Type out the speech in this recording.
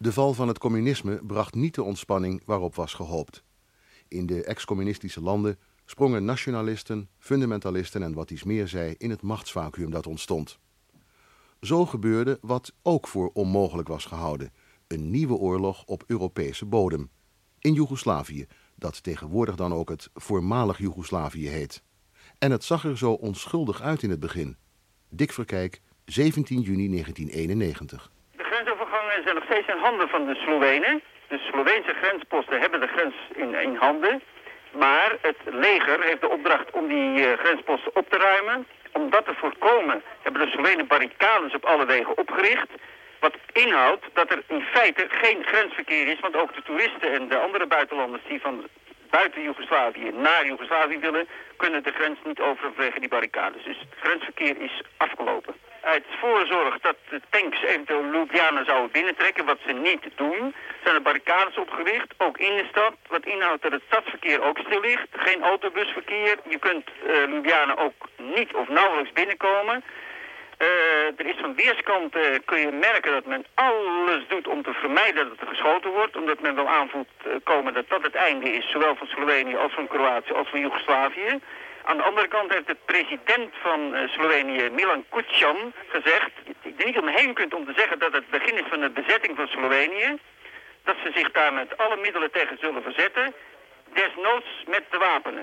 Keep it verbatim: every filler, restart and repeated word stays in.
De val van het communisme bracht niet de ontspanning waarop was gehoopt. In de ex-communistische landen sprongen nationalisten, fundamentalisten en wat iets meer zei in het machtsvacuüm dat ontstond. Zo gebeurde wat ook voor onmogelijk was gehouden: een nieuwe oorlog op Europese bodem. In Joegoslavië, dat tegenwoordig dan ook het voormalig Joegoslavië heet. En het zag er zo onschuldig uit in het begin. Dick Verkijk, zeventien juni negentien eenennegentig. De grensovergangen zijn nog steeds in handen van de Slovenen. De Sloveense grensposten hebben de grens in, in handen. Maar het leger heeft de opdracht om die uh, grensposten op te ruimen. Om dat te voorkomen hebben de Slovenen barricades op alle wegen opgericht. Wat inhoudt dat er in feite geen grensverkeer is. Want ook de toeristen en de andere buitenlanders die van buiten Joegoslavië naar Joegoslavië willen, kunnen de grens niet over vanwege die barricades. Dus het grensverkeer is afgelopen. Uit voorzorg dat de tanks eventueel Ljubljana zouden binnentrekken, wat ze niet doen, zijn er barricades opgericht, ook in de stad. Wat inhoudt dat het stadsverkeer ook stil ligt. Geen autobusverkeer. Je kunt uh, Ljubljana ook niet of nauwelijks binnenkomen. Uh, er is van weerskanten uh, kun je merken dat men alles doet om te vermijden dat er geschoten wordt. Omdat men wel aanvoelt uh, komen dat dat het einde is, zowel van Slovenië als van Kroatië als van Joegoslavië. Aan de andere kant heeft de president van uh, Slovenië, Milan Kucan, gezegd, ik er niet omheen kunt om te zeggen dat het begin is van de bezetting van Slovenië. Dat ze zich daar met alle middelen tegen zullen verzetten, desnoods met de wapenen.